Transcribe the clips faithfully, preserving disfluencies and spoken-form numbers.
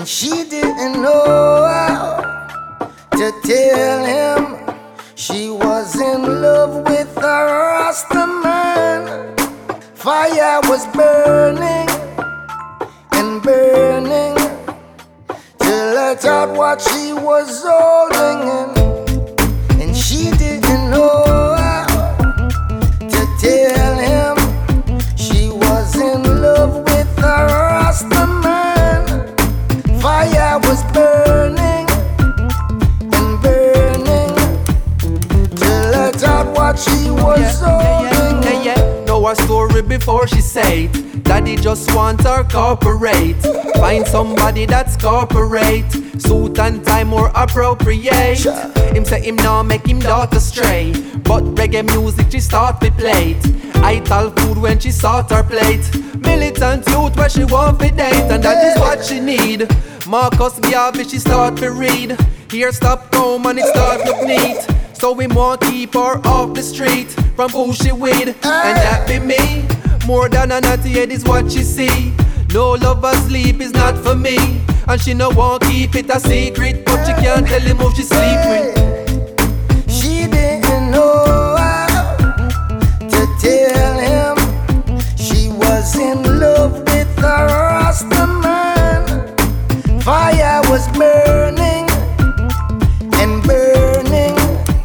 and she didn't know how to tell him she was in love with a Rasta man. Fire was burning and burning till let out what she was holding in, and she didn't know how to tell him she was in love with a Rasta man. Fire was burning and burning till let out what she was yeah, holding yeah, in. yeah, yeah. Know her story before she say it. Daddy just want her corporate. Find somebody that's corporate. Suit and tie more appropriate. Him say him now make him daughter stray, but reggae music she start to play it. I tell food when she sort her plate. Militant youth where she want to date, and that is what she need. Marcus Garvey she start to read. Here stop home and it start look neat. So we want keep her off the street from who she with, and that be me. More than a naughty head is what she see. No lover sleep is not for me, and she no want keep it a secret, but she can't tell him who she sleep with. She didn't know how to tell him she was in love with a Rasta man. Fire was burning and burning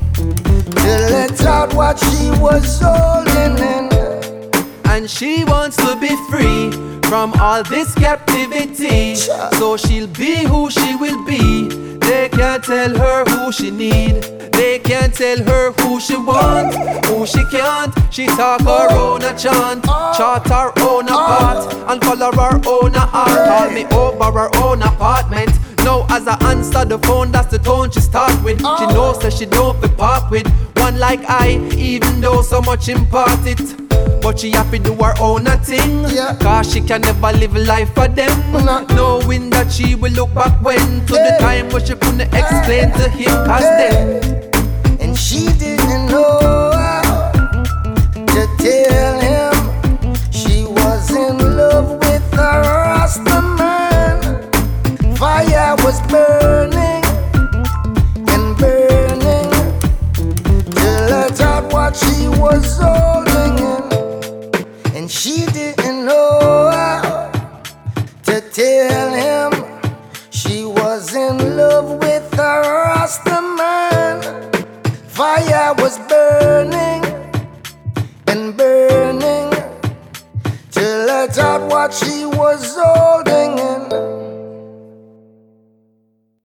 to let out what she was holding in. And she wants to be free from all this captivity, so she'll be who she will be. They can't tell her who she need. They can't tell her who she want, who she can't. She talk her own a chant, chart her own a part, and color her own a art. Call me over her own apartment. Now as I answer the phone, that's the tone she start with. She knows that she don't be part with one like I, even though so much impart it. But she have to do her own a thing, yeah. Cause she can never live life for them, no. Knowing that she will look back when to yeah. the time where she couldn't explain to him cause then. And she didn't know how to tell him she was in love with a Rasta man. Fire was burning and burning till let out what she was holding in. And she didn't know how to tell him she was in love with a Rasta man. Fire was burning and burning till let out what she was holding.